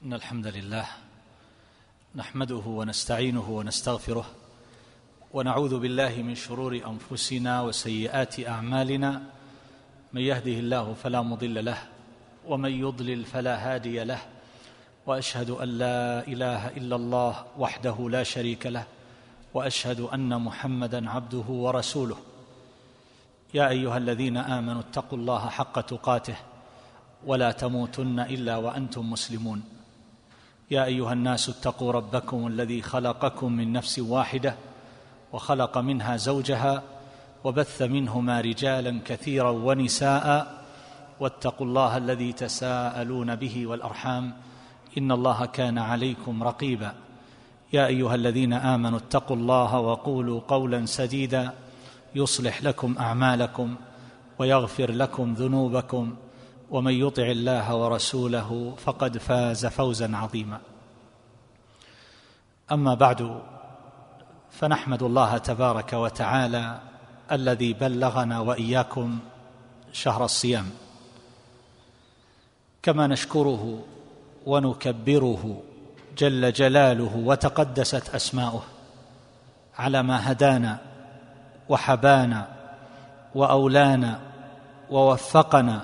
إن الحمد لله نحمده ونستعينه ونستغفره ونعوذ بالله من شرور أنفسنا وسيئات أعمالنا. من يهده الله فلا مضل له ومن يضلل فلا هادي له، وأشهد أن لا إله إلا الله وحده لا شريك له، وأشهد أن محمدًا عبده ورسوله. يا أيها الذين آمنوا اتقوا الله حق تقاته ولا تموتن إلا وأنتم مسلمون. يا أيها الناس اتقوا ربكم الذي خلقكم من نفس واحدة وخلق منها زوجها وبث منهما رجالا كثيرا ونساء، واتقوا الله الذي تساءلون به والأرحام إن الله كان عليكم رقيبا. يا أيها الذين آمنوا اتقوا الله وقولوا قولا سديدا يصلح لكم أعمالكم ويغفر لكم ذنوبكم، ومن يطع الله ورسوله فقد فاز فوزا عظيما. أما بعد، فنحمد الله تبارك وتعالى الذي بلغنا وإياكم شهر الصيام، كما نشكره ونكبره جل جلاله وتقدست أسماؤه على ما هدانا وحبانا وأولانا ووفقنا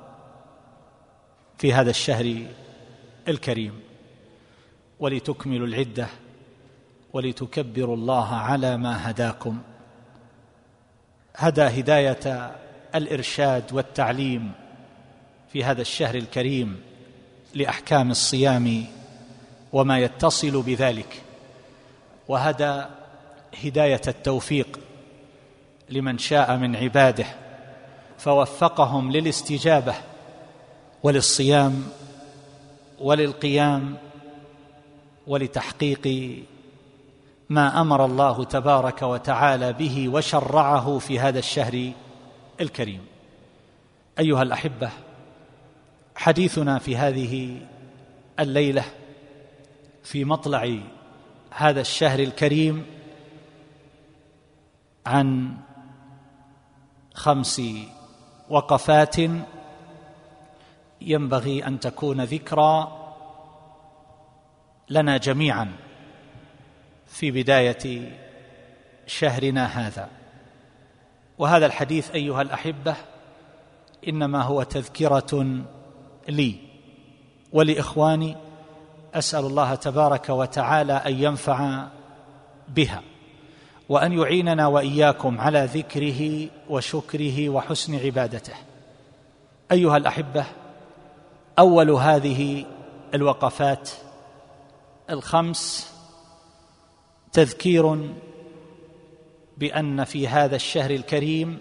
في هذا الشهر الكريم، ولتكملوا العدة ولتكبروا الله على ما هداكم. هدى هداية الإرشاد والتعليم في هذا الشهر الكريم لأحكام الصيام وما يتصل بذلك، وهدى هداية التوفيق لمن شاء من عباده فوفقهم للاستجابة وللصيام وللقيام ولتحقيق ما أمر الله تبارك وتعالى به وشرعه في هذا الشهر الكريم. أيها الأحبة، حديثنا في هذه الليلة في مطلع هذا الشهر الكريم عن 5 وقفات ينبغي أن تكون ذكرى لنا جميعا في بداية شهرنا هذا. وهذا الحديث أيها الأحبة إنما هو تذكرة لي ولإخواني، أسأل الله تبارك وتعالى أن ينفع بها وأن يعيننا وإياكم على ذكره وشكره وحسن عبادته. أيها الأحبة، أول هذه الوقفات 5 تذكير بأن في هذا الشهر الكريم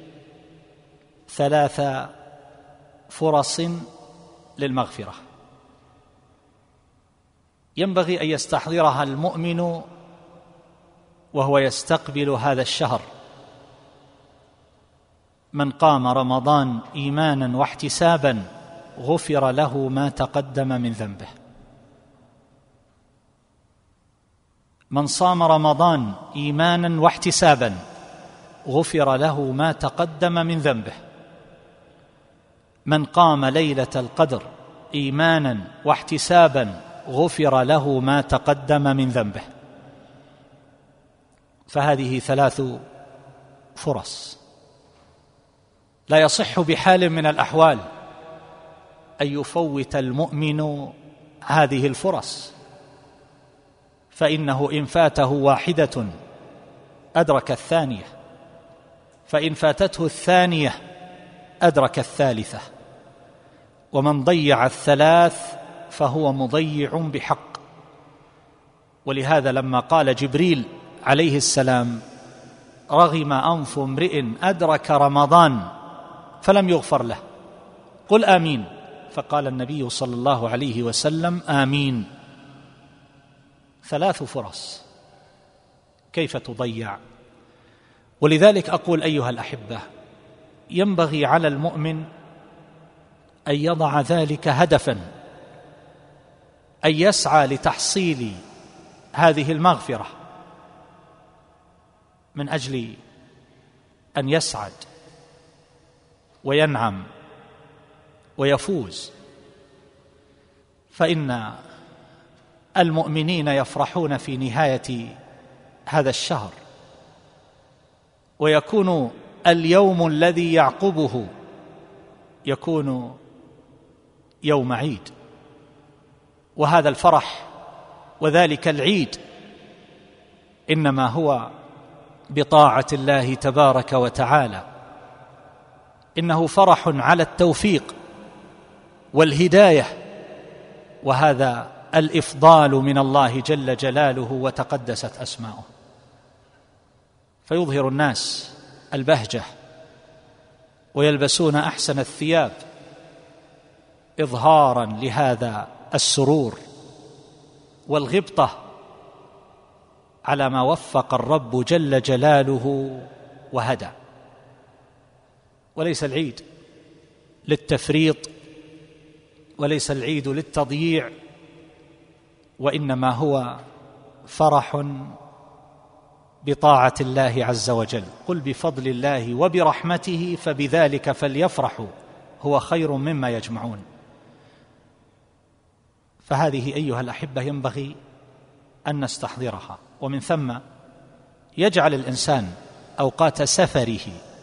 3 فرص للمغفرة ينبغي أن يستحضرها المؤمن وهو يستقبل هذا الشهر. من قام رمضان إيمانا واحتسابا غفر له ما تقدم من ذنبه. من صام رمضان إيمانا واحتسابا غفر له ما تقدم من ذنبه. من قام ليلة القدر إيمانا واحتسابا غفر له ما تقدم من ذنبه. فهذه 3 فرص لا يصح بحال من الأحوال أن يفوت المؤمن هذه الفرص، فإنه إن فاته واحدة أدرك الثانية، فإن فاتته الثانية أدرك الثالثة، ومن ضيع 3 فهو مضيع بحق. ولهذا لما قال جبريل عليه السلام: رغم أنف امرئ أدرك رمضان فلم يغفر له، قل آمين، فقال النبي صلى الله عليه وسلم: آمين. 3 فرص كيف تضيع؟ ولذلك أقول أيها الأحبة، ينبغي على المؤمن أن يضع ذلك هدفا، أن يسعى لتحصيل هذه المغفرة من أجل أن يسعد وينعم ويفوز. فإن المؤمنين يفرحون في نهاية هذا الشهر، ويكون اليوم الذي يعقبه يكون يوم عيد، وهذا الفرح وذلك العيد إنما هو بطاعة الله تبارك وتعالى. إنه فرح على التوفيق والهداية، وهذا الإفضال من الله جل جلاله وتقدست أسماؤه، فيظهر الناس البهجة ويلبسون أحسن الثياب إظهارا لهذا السرور والغبطة على ما وفق الرب جل جلاله وهدى. وليس العيد للتفريط، وليس العيد للتضييع، وإنما هو فرح بطاعة الله عز وجل. قل بفضل الله وبرحمته فبذلك فليفرحوا هو خير مما يجمعون. فهذه أيها الأحبة ينبغي أن نستحضرها، ومن ثم يجعل الإنسان أوقات سفره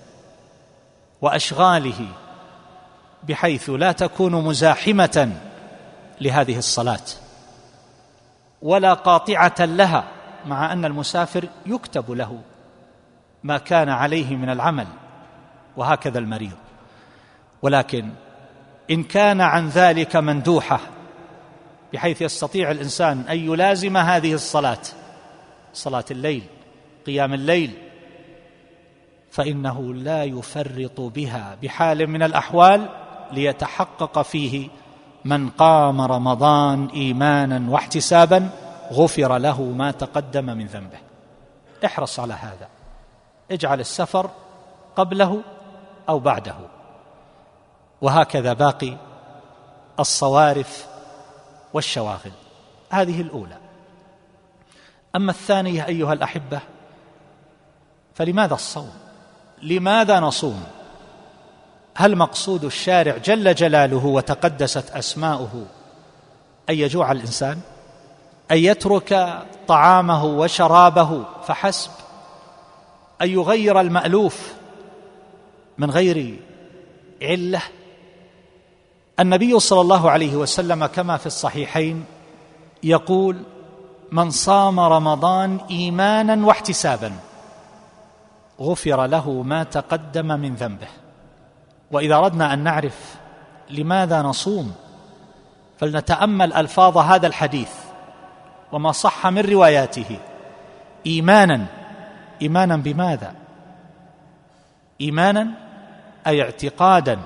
وأشغاله بحيث لا تكون مزاحمة لهذه الصلاة ولا قاطعة لها، مع أن المسافر يكتب له ما كان عليه من العمل، وهكذا المريض. ولكن إن كان عن ذلك مندوحة بحيث يستطيع الإنسان أن يلازم هذه الصلاة، صلاة الليل، قيام الليل، فإنه لا يفرط بها بحال من الأحوال، ليتحقق فيه من قام رمضان إيمانا واحتسابا غفر له ما تقدم من ذنبه. احرص على هذا، اجعل السفر قبله أو بعده، وهكذا باقي الصوارف والشواغل. هذه الأولى. أما الثانية أيها الأحبة، فلماذا الصوم؟ لماذا نصوم؟ هل مقصود الشارع جل جلاله وتقدست أسماؤه أن يجوع الإنسان؟ أن يترك طعامه وشرابه فحسب؟ أن يغير المألوف من غير علة؟ النبي صلى الله عليه وسلم كما في الصحيحين يقول: من صام رمضان إيمانا واحتسابا غفر له ما تقدم من ذنبه. وإذا أردنا أن نعرف لماذا نصوم فلنتأمل ألفاظ هذا الحديث وما صح من رواياته. إيمانا، إيمانا بماذا؟ إيمانا أي اعتقادا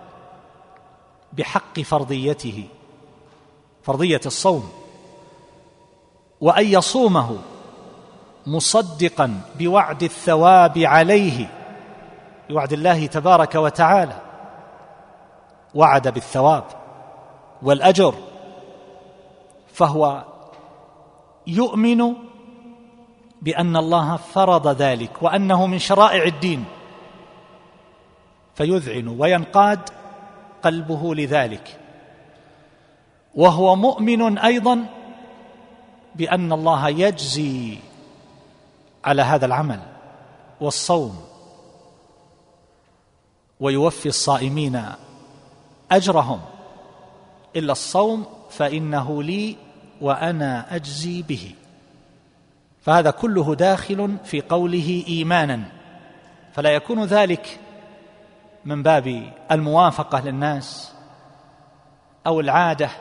بحق فرضيته، فرضية الصوم، وأن يصومه مصدقا بوعد الثواب عليه، بوعد الله تبارك وتعالى، وعد بالثواب والأجر، فهو يؤمن بأن الله فرض ذلك وأنه من شرائع الدين، فيذعن وينقاد قلبه لذلك، وهو مؤمن أيضا بأن الله يجزي على هذا العمل والصوم ويوفي الصائمين أجرهم، إلا الصوم فإنه لي وأنا أجزي به. فهذا كله داخل في قوله إيمانا، فلا يكون ذلك من باب الموافقة للناس أو العادة،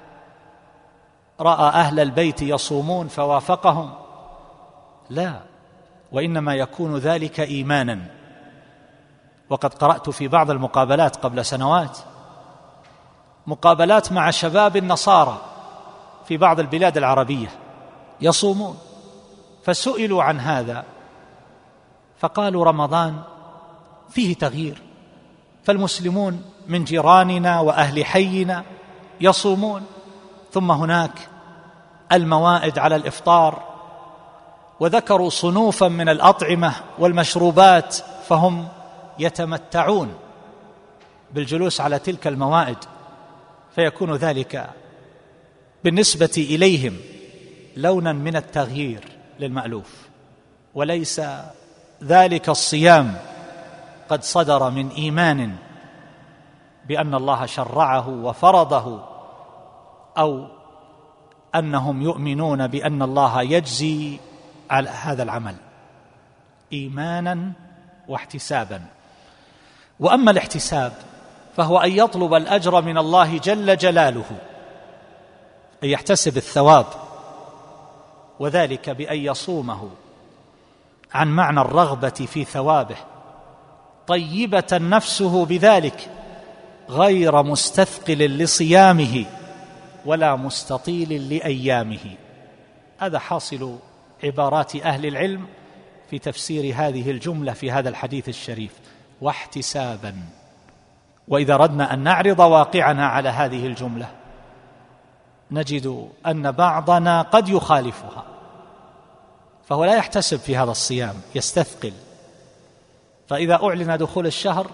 رأى أهل البيت يصومون فوافقهم، لا، وإنما يكون ذلك إيمانا. وقد قرأت في بعض المقابلات قبل سنوات مقابلات مع شباب النصارى في بعض البلاد العربية يصومون، فسئلوا عن هذا فقالوا: رمضان فيه تغيير، فالمسلمون من جيراننا وأهل حينا يصومون، ثم هناك الموائد على الإفطار، وذكروا صنوفا من الأطعمة والمشروبات، فهم يتمتعون بالجلوس على تلك الموائد، فيكون ذلك بالنسبة إليهم لونا من التغيير للمألوف، وليس ذلك الصيام قد صدر من إيمان بأن الله شرعه وفرضه، أو أنهم يؤمنون بأن الله يجزي على هذا العمل إيمانا واحتسابا. وأما الاحتساب فهو أن يطلب الأجر من الله جل جلاله، أن يحتسب الثواب، وذلك بأن يصومه عن معنى الرغبة في ثوابه، طيبة نفسه بذلك، غير مستثقل لصيامه ولا مستطيل لأيامه. هذا حاصل عبارات أهل العلم في تفسير هذه الجملة في هذا الحديث الشريف: واحتسابا. وإذا أردنا أن نعرض واقعنا على هذه الجملة نجد أن بعضنا قد يخالفها، فهو لا يحتسب في هذا الصيام، يستثقل، فإذا أعلن دخول الشهر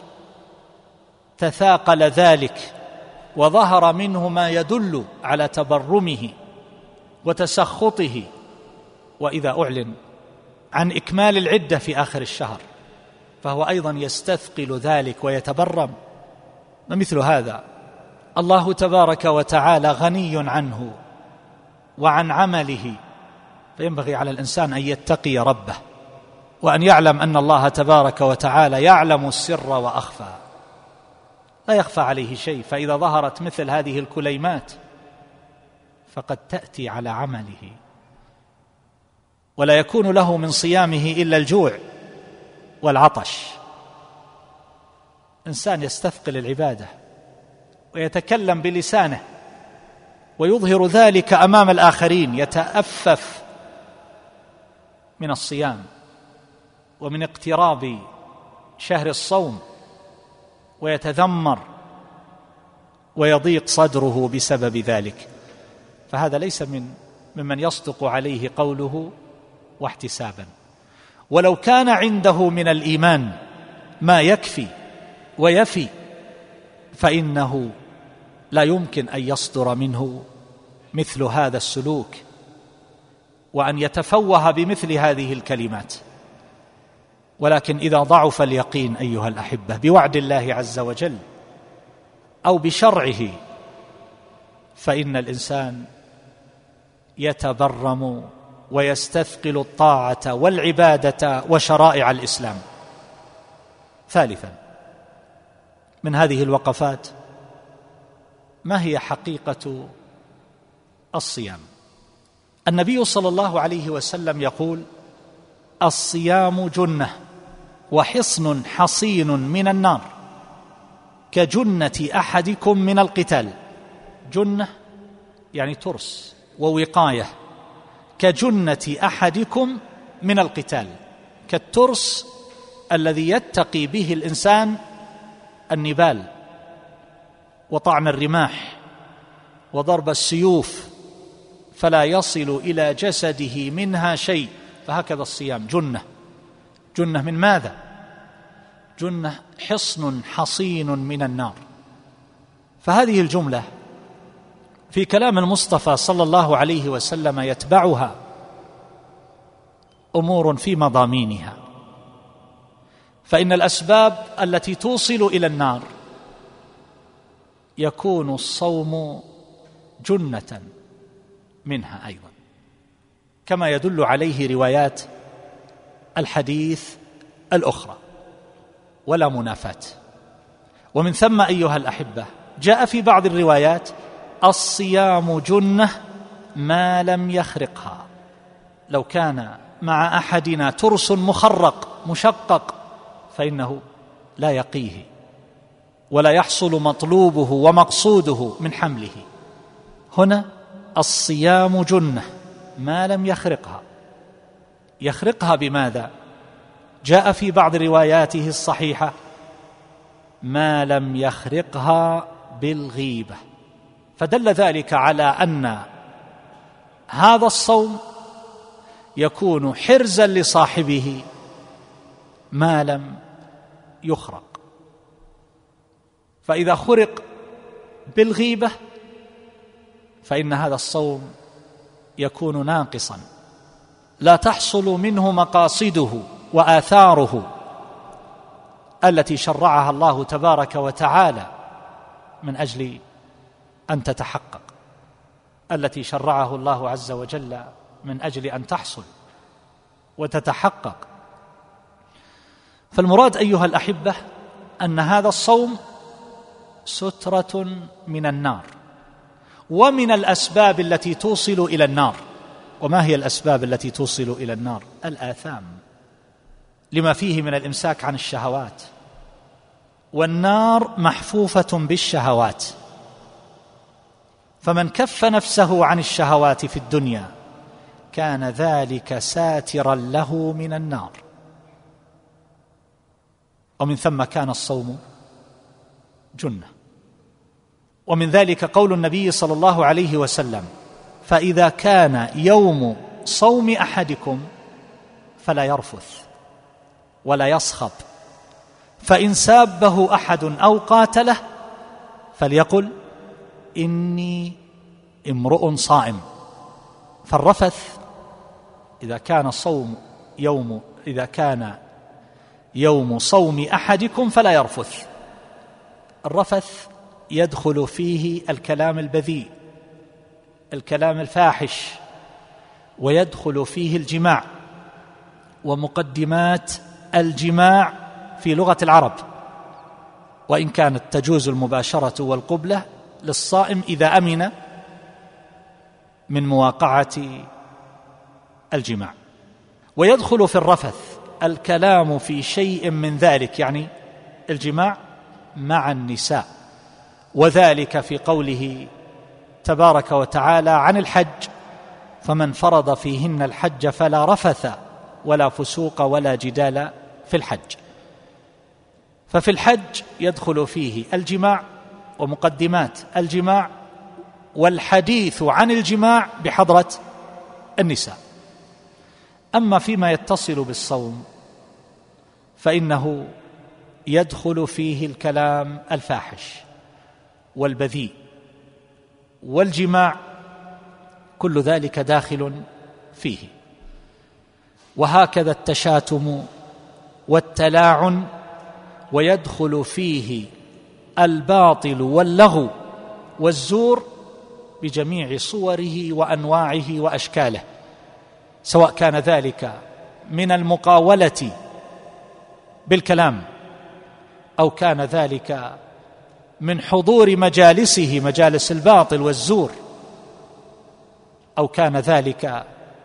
تثاقل ذلك وظهر منه ما يدل على تبرمه وتسخطه، وإذا أعلن عن إكمال العدة في آخر الشهر فهو أيضا يستثقل ذلك ويتبرم. ومثل هذا الله تبارك وتعالى غني عنه وعن عمله، فينبغي على الإنسان أن يتقي ربه وأن يعلم أن الله تبارك وتعالى يعلم السر وأخفى، لا يخفى عليه شيء. فإذا ظهرت مثل هذه الكليمات فقد تأتي على عمله، ولا يكون له من صيامه إلا الجوع والعطش. إنسان يستثقل العبادة ويتكلم بلسانه ويظهر ذلك أمام الآخرين، يتأفف من الصيام ومن اقتراب شهر الصوم، ويتذمر ويضيق صدره بسبب ذلك، فهذا ليس ممن يصدق عليه قوله واحتسابا. ولو كان عنده من الإيمان ما يكفي ويفي فإنه لا يمكن أن يصدر منه مثل هذا السلوك وأن يتفوه بمثل هذه الكلمات. ولكن إذا ضعف اليقين أيها الأحبة بوعد الله عز وجل أو بشرعه فإن الإنسان يتبرم ويستثقل الطاعة والعبادة وشرائع الإسلام. ثالثا من هذه الوقفات: ما هي حقيقة الصيام؟ النبي صلى الله عليه وسلم يقول: الصيام جنة وحصن حصين من النار كجنة أحدكم من القتال. جنة يعني ترس ووقاية، كجنة أحدكم من القتال، كالترس الذي يتقي به الإنسان النبال وطعن الرماح وضرب السيوف فلا يصل إلى جسده منها شيء. فهكذا الصيام جنة. جنة من ماذا؟ جنة حصن حصين من النار. فهذه الجملة في كلام المصطفى صلى الله عليه وسلم يتبعها أمور في مضامينها، فإن الأسباب التي توصل إلى النار يكون الصوم جنة منها أيضا، كما يدل عليه روايات الحديث الأخرى، ولا منافاة. ومن ثم أيها الأحبة جاء في بعض الروايات: الصيام جنة ما لم يخرقها. لو كان مع أحدنا ترس مخرق مشقق فإنه لا يقيه ولا يحصل مطلوبه ومقصوده من حمله. هنا الصيام جنة ما لم يخرقها. يخرقها بماذا؟ جاء في بعض رواياته الصحيحة: ما لم يخرقها بالغيبة. فدل ذلك على أن هذا الصوم يكون حرزا لصاحبه ما لم يخرق. فإذا خرق بالغيبة فإن هذا الصوم يكون ناقصا لا تحصل منه مقاصده وآثاره التي شرعها الله تبارك وتعالى من أجل أن تتحقق، التي شرعه الله عز وجل من أجل أن تحصل وتتحقق. فالمراد أيها الأحبة أن هذا الصوم سترة من النار ومن الأسباب التي توصل إلى النار. وما هي الأسباب التي توصل إلى النار؟ الآثام، لما فيه من الإمساك عن الشهوات، والنار محفوفة بالشهوات، فمن كف نفسه عن الشهوات في الدنيا كان ذلك ساترا له من النار. ومن ثم كان الصوم جنة. ومن ذلك قول النبي صلى الله عليه وسلم: فإذا كان يوم صوم أحدكم فلا يرفث ولا يصخب، فإن سابه أحد أو قاتله فليقل إني امرؤ صائم. فالرفث إذا كان يوم صوم أحدكم فلا يرفث. الرفث يدخل فيه الكلام البذيء، الكلام الفاحش، ويدخل فيه الجماع ومقدمات الجماع في لغة العرب، وإن كانت تجوز المباشرة والقبلة للصائم إذا أمن من مواقعة الجماع. ويدخل في الرفث الكلام في شيء من ذلك، يعني الجماع مع النساء، وذلك في قوله تبارك وتعالى عن الحج: فمن فرض فيهن الحج فلا رفث ولا فسوق ولا جدال في الحج. ففي الحج يدخل فيه الجماع ومقدمات الجماع والحديث عن الجماع بحضرة النساء. أما فيما يتصل بالصوم فإنه يدخل فيه الكلام الفاحش والبذيء والجماع، كل ذلك داخل فيه. وهكذا التشاتم والتلاعن، ويدخل فيه الباطل واللغو والزور بجميع صوره وأنواعه وأشكاله، سواء كان ذلك من المقاولة بالكلام، أو كان ذلك من حضور مجالسه مجالس الباطل والزور، أو كان ذلك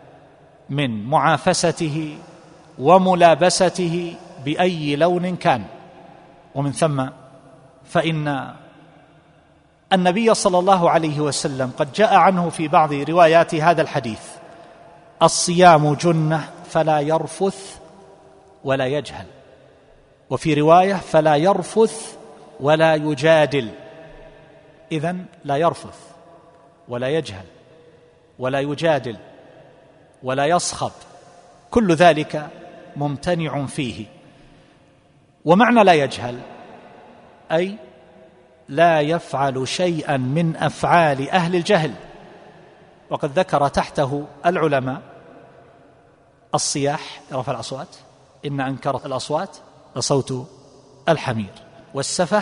من معافسته وملابسته بأي لون كان. ومن ثم فإن النبي صلى الله عليه وسلم قد جاء عنه في بعض روايات هذا الحديث: الصيام جنة فلا يرفث ولا يجهل، وفي رواية فلا يرفث ولا يجادل. إذن لا يرفث ولا يجهل ولا يجادل ولا يصخب، كل ذلك ممتنع فيه. ومعنى لا يجهل أي لا يفعل شيئا من أفعال أهل الجهل، وقد ذكر تحته العلماء الصياح، رفع الأصوات، إن أنكر الأصوات لصوت الحمير، والسفه،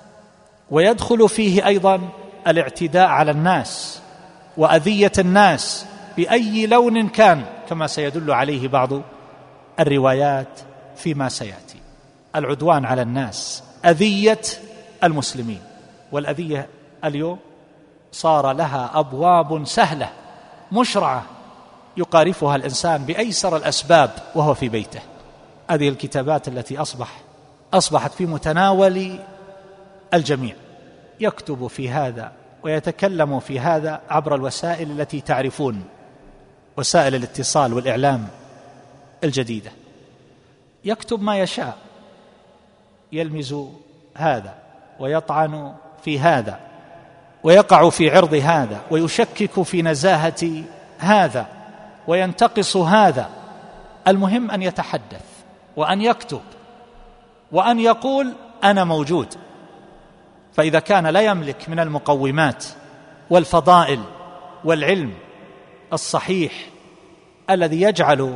ويدخل فيه أيضا الاعتداء على الناس وأذية الناس بأي لون كان، كما سيدل عليه بعض الروايات فيما سيأتي. العدوان على الناس، أذية المسلمين، والأذية اليوم صار لها أبواب سهلة مشرعة يقارفها الإنسان بأيسر الأسباب وهو في بيته. هذه الكتابات التي أصبحت في متناول الجميع، يكتب في هذا ويتكلم في هذا عبر الوسائل التي تعرفون، وسائل الاتصال والإعلام الجديدة، يكتب ما يشاء، يلمز هذا ويطعن في هذا ويقع في عرض هذا ويشكك في نزاهة هذا وينتقص هذا. المهم أن يتحدث وأن يكتب وأن يقول أنا موجود. فإذا كان لا يملك من المقومات والفضائل والعلم الصحيح الذي يجعل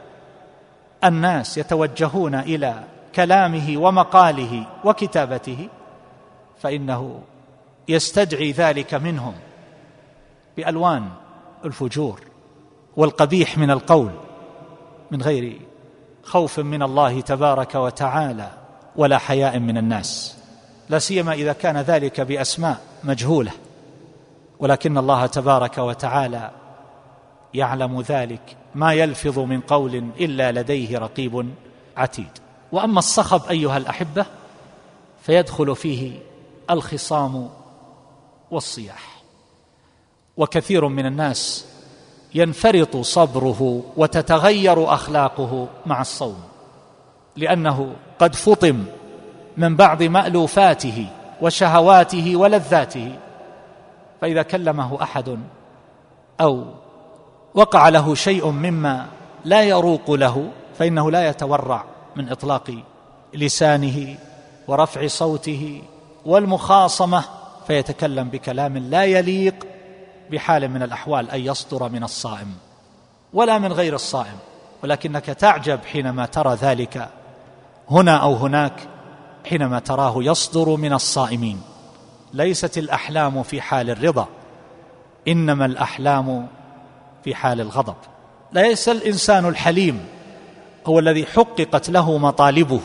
الناس يتوجهون إلى كلامه ومقاله وكتابته، فإنه يستدعي ذلك منهم بألوان الفجور والقبيح من القول من غير خوف من الله تبارك وتعالى ولا حياء من الناس، لا سيما إذا كان ذلك بأسماء مجهولة، ولكن الله تبارك وتعالى يعلم ذلك، ما يلفظ من قول إلا لديه رقيب عتيد. وأما الصخب أيها الأحبة فيدخل فيه الخصام والصياح، وكثير من الناس ينفرط صبره وتتغير أخلاقه مع الصوم، لأنه قد فطم من بعض مألوفاته وشهواته ولذاته، فإذا كلمه أحد أو وقع له شيء مما لا يروق له فإنه لا يتورع من إطلاق لسانه ورفع صوته والمخاصمة، فيتكلم بكلام لا يليق بحال من الأحوال أن يصدر من الصائم ولا من غير الصائم. ولكنك تعجب حينما ترى ذلك هنا أو هناك، حينما تراه يصدر من الصائمين. ليست الأحلام في حال الرضا، إنما الأحلام في حال الغضب. ليس الإنسان الحليم هو الذي حققت له مطالبه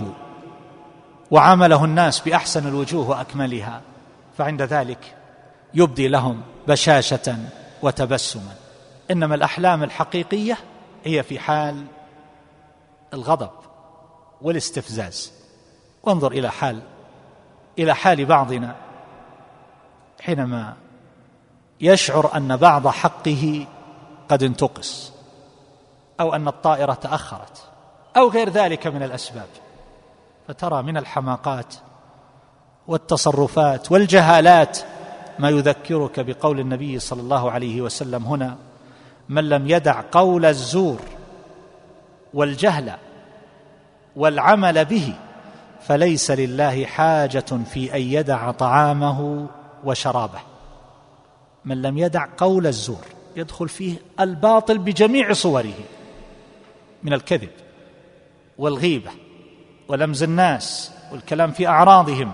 وعامله الناس بأحسن الوجوه وأكملها، فعند ذلك يبدي لهم بشاشة وتبسما. إنما الأحلام الحقيقية هي في حال الغضب والاستفزاز. وانظر إلى حال بعضنا حينما يشعر أن بعض حقه قد انتقص، أو أن الطائرة تأخرت، أو غير ذلك من الأسباب، فترى من الحماقات والتصرفات والجهالات ما يذكرك بقول النبي صلى الله عليه وسلم هنا: من لم يدع قول الزور والجهل والعمل به فليس لله حاجة في أن يدع طعامه وشرابه. من لم يدع قول الزور يدخل فيه الباطل بجميع صوره، من الكذب والغيبة ولمز الناس والكلام في أعراضهم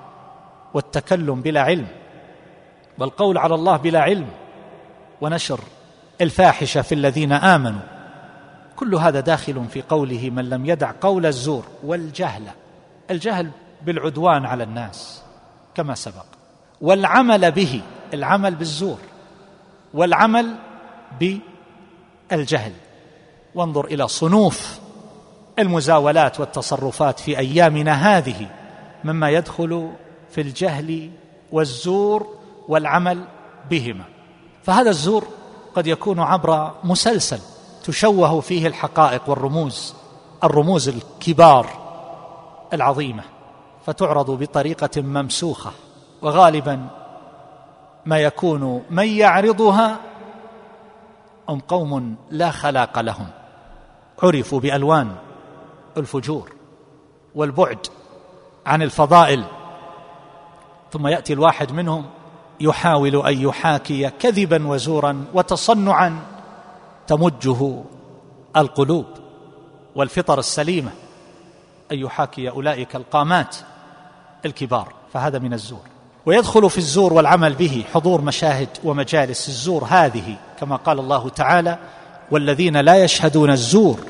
والتكلم بلا علم والقول على الله بلا علم ونشر الفاحشة في الذين آمنوا. كل هذا داخل في قوله: من لم يدع قول الزور والجهل، الجهل بالعدوان على الناس كما سبق، والعمل به، العمل بالزور والعمل بالجهل. وانظر إلى صنوف المزاولات والتصرفات في أيامنا هذه مما يدخل في الجهل والزور والعمل بهما. فهذا الزور قد يكون عبر مسلسل تشوه فيه الحقائق والرموز، الرموز الكبار العظيمة، فتعرض بطريقة ممسوخة، وغالبا ما يكون من يعرضها هم قوم لا خلاق لهم، عرفوا بألوان الفجور والبعد عن الفضائل، ثم يأتي الواحد منهم يحاول أن يحاكي كذبا وزورا وتصنعا تمجه القلوب والفطر السليمة، أن يحاكي أولئك القامات الكبار، فهذا من الزور. ويدخل في الزور والعمل به حضور مشاهد ومجالس الزور هذه، كما قال الله تعالى: والذين لا يشهدون الزور،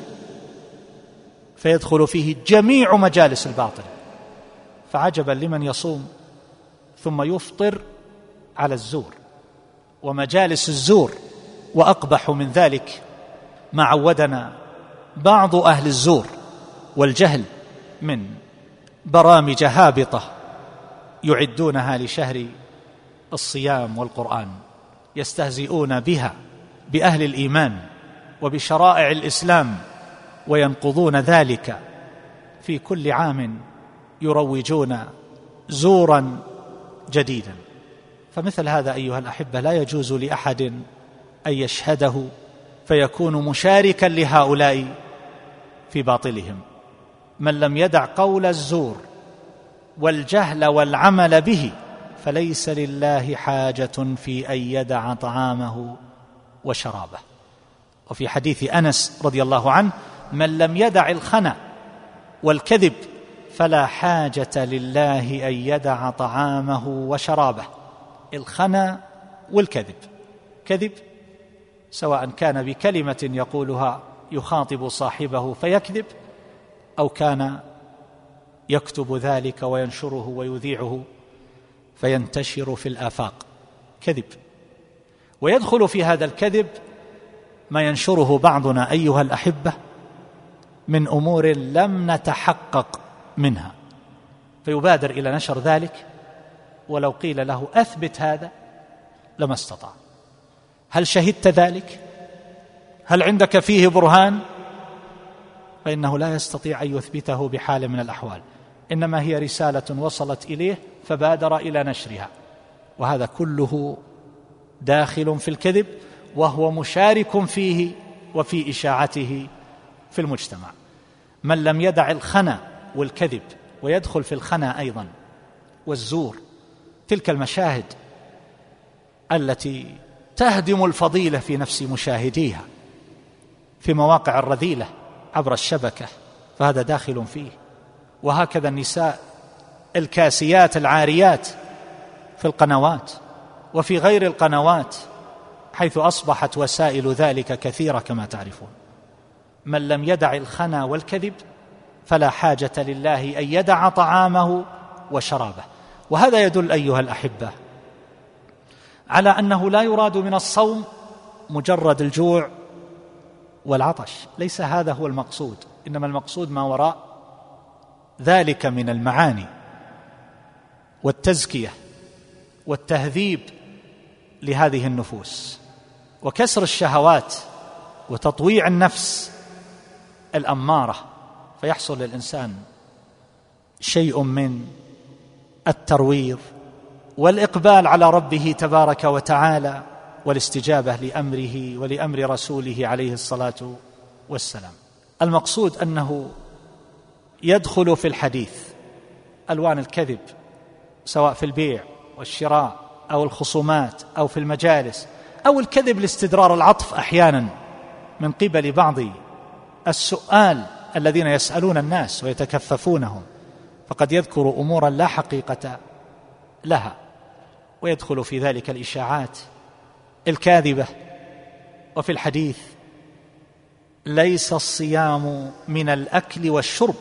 فيدخل فيه جميع مجالس الباطل. فعجبا لمن يصوم ثم يفطر على الزور ومجالس الزور. وأقبح من ذلك ما عودنا بعض أهل الزور والجهل من برامج هابطة يعدونها لشهر الصيام والقرآن، يستهزئون بها بأهل الإيمان وبشرائع الإسلام، وينقضون ذلك في كل عام، يروجون زورا جديدا. فمثل هذا أيها الأحبة لا يجوز لأحد أن يشهده فيكون مشاركا لهؤلاء في باطلهم. من لم يدع قول الزور والجهل والعمل به فليس لله حاجة في أن يدع طعامه وشرابه. وفي حديث أنس رضي الله عنه: من لم يدع الخنا والكذب فلا حاجة لله أن يدع طعامه وشرابه. الخنا والكذب، كذب سواء كان بكلمة يقولها يخاطب صاحبه فيكذب، أو كان يكتب ذلك وينشره ويذيعه فينتشر في الآفاق، كذب. ويدخل في هذا الكذب ما ينشره بعضنا أيها الأحبة من أمور لم نتحقق منها، فيبادر إلى نشر ذلك، ولو قيل له أثبت هذا لما استطاع. هل شهدت ذلك؟ هل عندك فيه برهان؟ فإنه لا يستطيع أن يثبته بحال من الأحوال، إنما هي رسالة وصلت إليه فبادر إلى نشرها، وهذا كله داخل في الكذب، وهو مشارك فيه وفي إشاعته في المجتمع. من لم يدع الخنا والكذب، ويدخل في الخنا أيضا والزور، تلك المشاهد التي تهدم الفضيلة في نفس مشاهديها في مواقع الرذيلة عبر الشبكة، فهذا داخل فيه. وهكذا النساء الكاسيات العاريات في القنوات وفي غير القنوات، حيث أصبحت وسائل ذلك كثيرة كما تعرفون. من لم يدع الخنا والكذب فلا حاجة لله أن يدع طعامه وشرابه. وهذا يدل أيها الأحبة على أنه لا يراد من الصوم مجرد الجوع والعطش، ليس هذا هو المقصود، إنما المقصود ما وراء ذلك من المعاني والتزكية والتهذيب لهذه النفوس وكسر الشهوات وتطويع النفس الأمارة، فيحصل للإنسان شيء من الترويض والإقبال على ربه تبارك وتعالى والاستجابة لأمره ولأمر رسوله عليه الصلاة والسلام. المقصود أنه يدخل في الحديث ألوان الكذب، سواء في البيع والشراء أو الخصومات أو في المجالس، أو الكذب لاستدرار العطف أحيانا من قبل بعض السؤال الذين يسألون الناس ويتكففونهم، فقد يذكر أمورا لا حقيقة لها، ويدخل في ذلك الإشاعات الكاذبة. وفي الحديث: ليس الصيام من الأكل والشرب،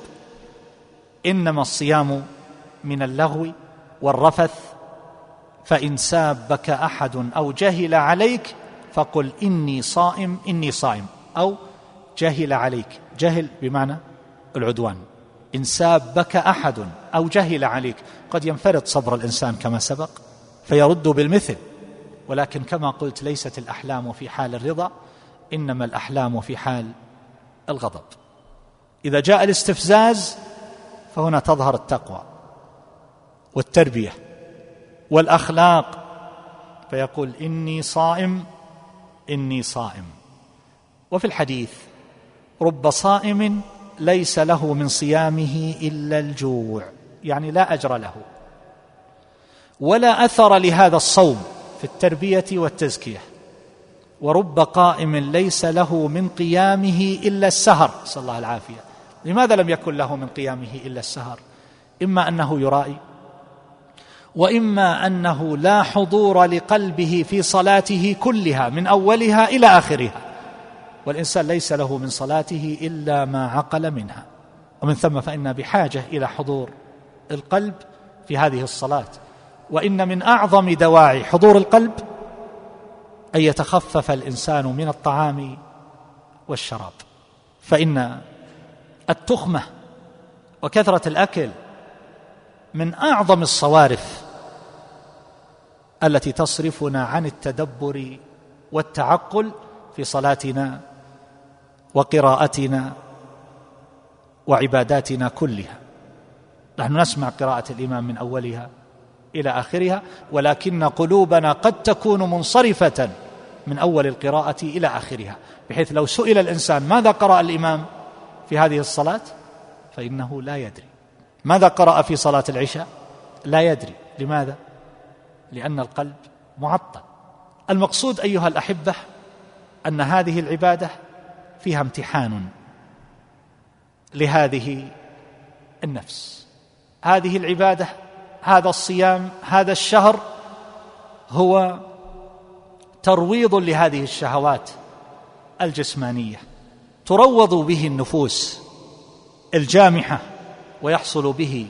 إنما الصيام من اللغو والرفث، فإن سابك أحد أو جهل عليك فقل إني صائم إني صائم، أو جهل عليك، جهل بمعنى العدوان. إن سابك أحد أو جهل عليك، قد ينفرط صبر الإنسان كما سبق فيرد بالمثل، ولكن كما قلت ليست الأحلام في حال الرضا، إنما الأحلام في حال الغضب. إذا جاء الاستفزاز فهنا تظهر التقوى والتربية والأخلاق، فيقول إني صائم إني صائم. وفي الحديث: رب صائم ليس له من صيامه إلا الجوع، يعني لا أجر له ولا أثر لهذا الصوم في التربية والتزكية. ورب قائم ليس له من قيامه إلا السهر، صلى الله العافية. لماذا لم يكن له من قيامه إلا السهر؟ إما أنه يرائي، وإما أنه لا حضور لقلبه في صلاته كلها من أولها إلى آخرها، والإنسان ليس له من صلاته إلا ما عقل منها، ومن ثم فإن بحاجة إلى حضور القلب في هذه الصلاة. وإن من أعظم دواعي حضور القلب أن يتخفف الإنسان من الطعام والشراب، فإن التخمة وكثرة الأكل من أعظم الصوارف التي تصرفنا عن التدبر والتعقل في صلاتنا وقراءتنا وعباداتنا كلها. نحن نسمع قراءة الإمام من أولها إلى آخرها، ولكن قلوبنا قد تكون منصرفة من أول القراءة إلى آخرها، بحيث لو سئل الإنسان ماذا قرأ الإمام في هذه الصلاة فإنه لا يدري. ماذا قرأ في صلاة العشاء؟ لا يدري. لماذا؟ لأن القلب معطل. المقصود أيها الأحبة أن هذه العبادة فيها امتحان لهذه النفس. هذه العبادة، هذا الصيام، هذا الشهر هو ترويض لهذه الشهوات الجسمانية، تروض به النفوس الجامحة، ويحصل به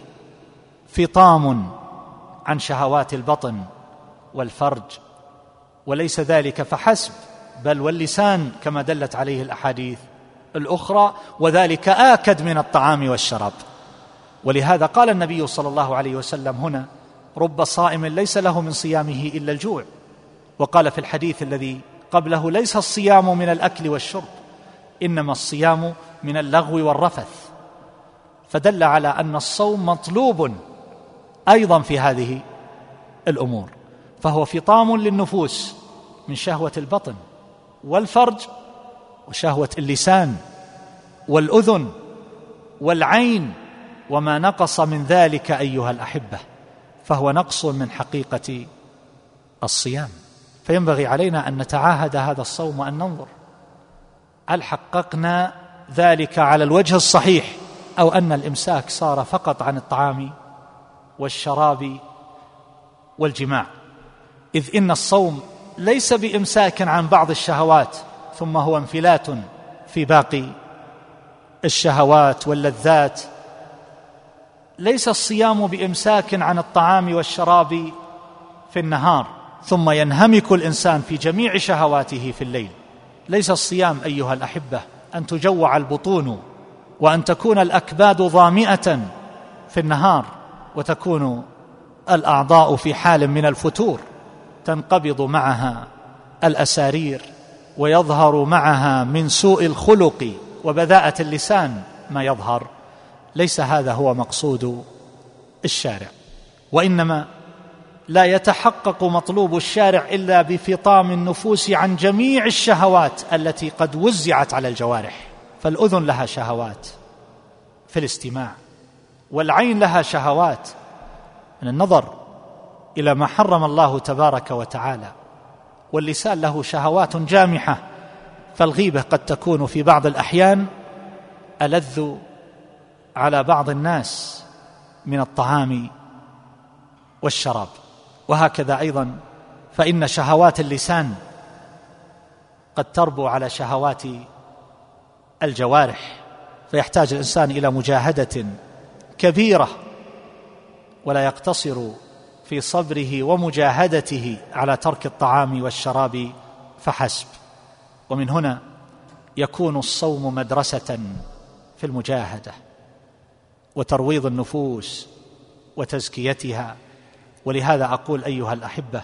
فطام عن شهوات البطن والفرج. وليس ذلك فحسب، بل واللسان كما دلت عليه الأحاديث الأخرى، وذلك آكد من الطعام والشراب. ولهذا قال النبي صلى الله عليه وسلم هنا: رب صائم ليس له من صيامه إلا الجوع. وقال في الحديث الذي قبله: ليس الصيام من الأكل والشرب، إنما الصيام من اللغو والرفث. فدل على أن الصوم مطلوب أيضا في هذه الأمور، فهو فطام للنفوس من شهوة البطن والفرج، وشهوة اللسان والأذن والعين، وما نقص من ذلك أيها الأحبة فهو نقص من حقيقة الصيام. فينبغي علينا أن نتعاهد هذا الصوم وأن ننظر هل حققنا ذلك على الوجه الصحيح، أو أن الإمساك صار فقط عن الطعام والشراب والجماع. إذ إن الصوم ليس بإمساك عن بعض الشهوات ثم هو انفلات في باقي الشهوات واللذات. ليس الصيام بإمساك عن الطعام والشراب في النهار ثم ينهمك الإنسان في جميع شهواته في الليل. ليس الصيام أيها الأحبة أن تجوع البطون وأن تكون الأكباد ظامئة في النهار، وتكون الأعضاء في حال من الفتور، تنقبض معها الأسارير، ويظهر معها من سوء الخلق وبذاءة اللسان ما يظهر. ليس هذا هو مقصود الشارع، وإنما لا يتحقق مطلوب الشارع إلا بفطام النفوس عن جميع الشهوات التي قد وزعت على الجوارح. فالأذن لها شهوات في الاستماع، والعين لها شهوات من النظر إلى ما حرم الله تبارك وتعالى، واللسان له شهوات جامحة، فالغيبة قد تكون في بعض الأحيان ألذ على بعض الناس من الطعام والشراب. وهكذا أيضا فإن شهوات اللسان قد تربو على شهوات الجوارح، فيحتاج الإنسان إلى مجاهدة كبيرة، ولا يقتصر في صبره ومجاهدته على ترك الطعام والشراب فحسب. ومن هنا يكون الصوم مدرسة في المجاهدة وترويض النفوس وتزكيتها. ولهذا أقول أيها الأحبة،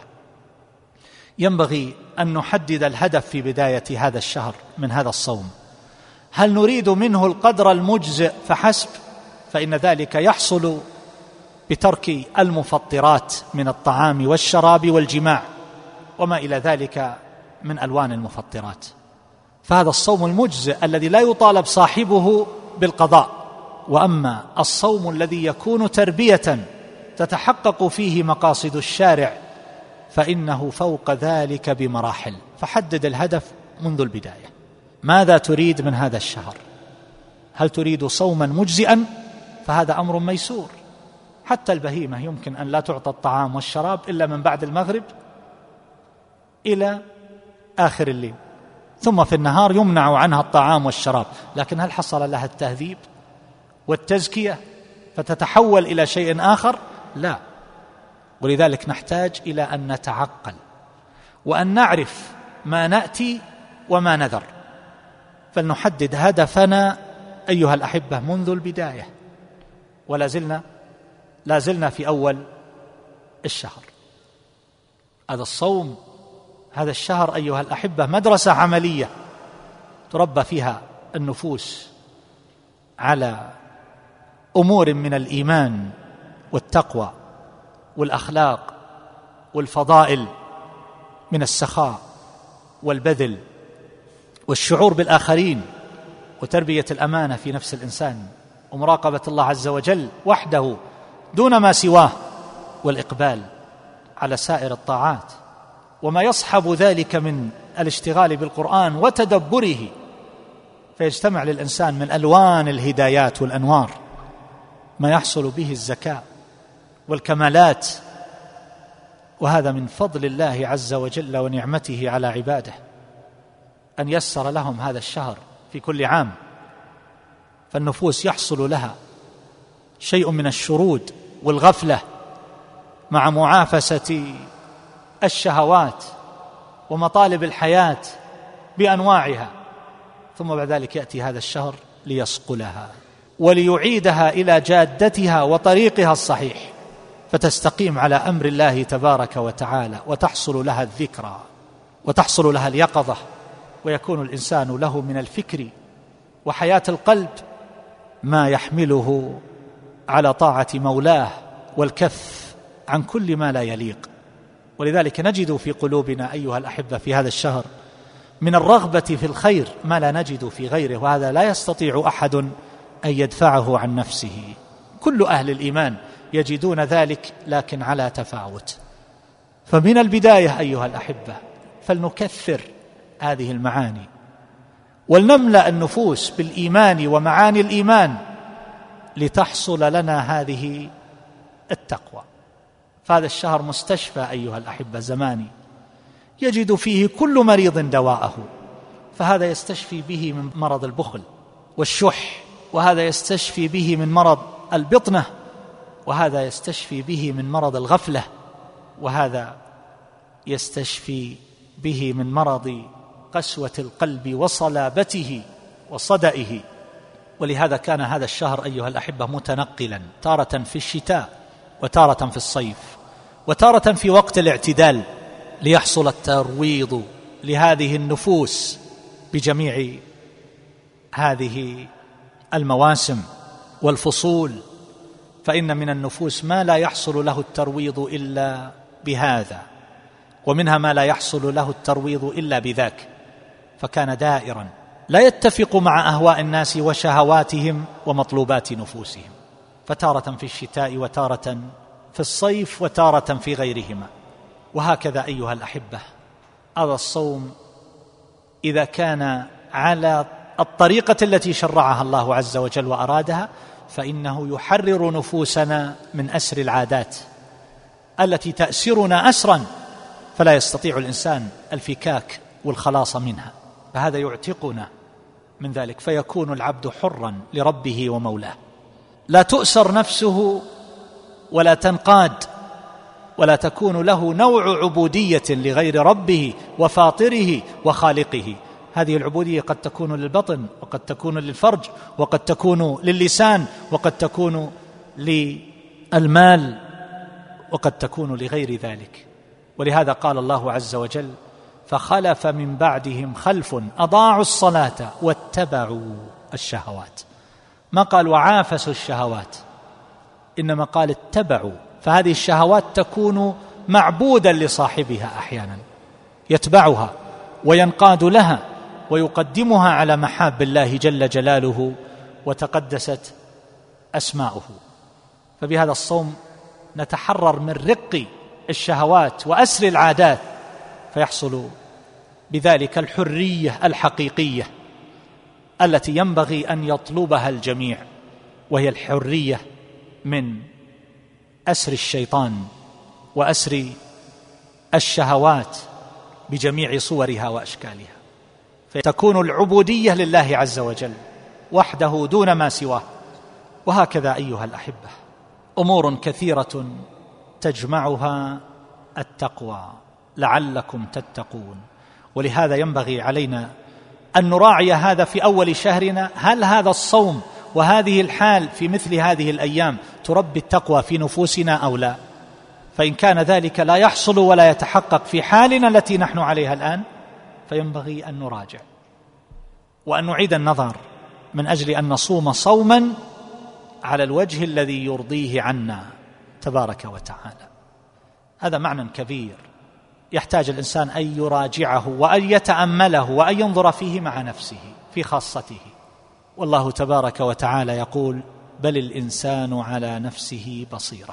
ينبغي أن نحدد الهدف في بداية هذا الشهر من هذا الصوم. هل نريد منه القدر المجزئ فحسب؟ فإن ذلك يحصل بترك المفطرات من الطعام والشراب والجماع وما إلى ذلك من ألوان المفطرات. فهذا الصوم المجزئ الذي لا يطالب صاحبه بالقضاء. وأما الصوم الذي يكون تربية تتحقق فيه مقاصد الشارع فإنه فوق ذلك بمراحل. فحدد الهدف منذ البداية، ماذا تريد من هذا الشهر؟ هل تريد صوما مجزئا؟ فهذا أمر ميسور. حتى البهيمة يمكن أن لا تعطى الطعام والشراب إلا من بعد المغرب إلى آخر الليل، ثم في النهار يمنع عنها الطعام والشراب. لكن هل حصل لها التهذيب والتزكية فتتحول إلى شيء آخر؟ لا. ولذلك نحتاج إلى أن نتعقل وأن نعرف ما نأتي وما نذر، فلنحدد هدفنا أيها الأحبة منذ البداية. لا زلنا في أول الشهر. هذا الصوم، هذا الشهر أيها الأحبة مدرسة عملية تربى فيها النفوس على أمور من الإيمان والتقوى والأخلاق والفضائل، من السخاء والبذل والشعور بالآخرين وتربية الأمانة في نفس الإنسان ومراقبة الله عز وجل وحده دون ما سواه، والإقبال على سائر الطاعات وما يصحب ذلك من الاشتغال بالقرآن وتدبره، فيجتمع للإنسان من ألوان الهدايات والأنوار ما يحصل به الزكاة والكمالات. وهذا من فضل الله عز وجل ونعمته على عباده أن يسر لهم هذا الشهر في كل عام، فالنفوس يحصل لها شيء من الشرود والغفلة مع معافسة الشهوات ومطالب الحياة بأنواعها، ثم بعد ذلك يأتي هذا الشهر ليصقلها وليعيدها إلى جادتها وطريقها الصحيح، فتستقيم على أمر الله تبارك وتعالى، وتحصل لها الذكرى وتحصل لها اليقظة، ويكون الإنسان له من الفكر وحياة القلب ما يحمله على طاعة مولاه والكف عن كل ما لا يليق. ولذلك نجد في قلوبنا أيها الأحبة في هذا الشهر من الرغبة في الخير ما لا نجد في غيره، وهذا لا يستطيع أحد أن يدفعه عن نفسه. كل أهل الإيمان يجدون ذلك، لكن على تفاوت. فمن البداية أيها الأحبة فلنكثر هذه المعاني، ولنملأ النفوس بالإيمان ومعاني الإيمان لتحصل لنا هذه التقوى. فهذا الشهر مستشفى أيها الأحبة زماني يجد فيه كل مريض دواءه، فهذا يستشفي به من مرض البخل والشح، وهذا يستشفي به من مرض البطنة، وهذا يستشفي به من مرض الغفلة، وهذا يستشفي به من مرض قسوة القلب وصلابته وصدئه. ولهذا كان هذا الشهر أيها الأحبة متنقلا، تارة في الشتاء وتارة في الصيف وتارة في وقت الاعتدال، ليحصل الترويض لهذه النفوس بجميع هذه المواسم والفصول. فإن من النفوس ما لا يحصل له الترويض إلا بهذا، ومنها ما لا يحصل له الترويض إلا بذاك، فكان دائرا لا يتفق مع أهواء الناس وشهواتهم ومطلوبات نفوسهم، فتارة في الشتاء وتارة في الصيف وتارة في غيرهما. وهكذا أيها الأحبة هذا الصوم إذا كان على الطريقة التي شرعها الله عز وجل وأرادها، فإنه يحرر نفوسنا من أسر العادات التي تأسرنا أسرا فلا يستطيع الإنسان الفكاك والخلاص منها، فهذا يعتقنا من ذلك، فيكون العبد حرا لربه ومولاه، لا تؤسر نفسه ولا تنقاد، ولا تكون له نوع عبودية لغير ربه وفاطره وخالقه. هذه العبودية قد تكون للبطن، وقد تكون للفرج، وقد تكون للسان، وقد تكون للمال، وقد تكون لغير ذلك. ولهذا قال الله عز وجل: فخلف من بعدهم خلف أضاعوا الصلاة واتبعوا الشهوات. ما قال وعافسوا الشهوات، إنما قال اتبعوا. فهذه الشهوات تكون معبودا لصاحبها، أحيانا يتبعها وينقاد لها ويقدمها على محاب الله جل جلاله وتقدست أسماؤه. فبهذا الصوم نتحرر من رق الشهوات وأسر العادات، فيحصل بذلك الحرية الحقيقية التي ينبغي أن يطلبها الجميع، وهي الحرية من أسر الشيطان وأسر الشهوات بجميع صورها وأشكالها، فتكون العبودية لله عز وجل وحده دون ما سواه. وهكذا أيها الأحبة أمور كثيرة تجمعها التقوى لعلكم تتقون. ولهذا ينبغي علينا أن نراعي هذا في أول شهرنا. هل هذا الصوم وهذه الحال في مثل هذه الأيام تربي التقوى في نفوسنا أو لا؟ فإن كان ذلك لا يحصل ولا يتحقق في حالنا التي نحن عليها الآن، فينبغي أن نراجع وأن نعيد النظر من أجل أن نصوم صوما على الوجه الذي يرضيه عنا تبارك وتعالى. هذا معنى كبير يحتاج الإنسان أن يراجعه وأن يتأمله وأن ينظر فيه مع نفسه في خاصته. والله تبارك وتعالى يقول: بل الإنسان على نفسه بصيرة.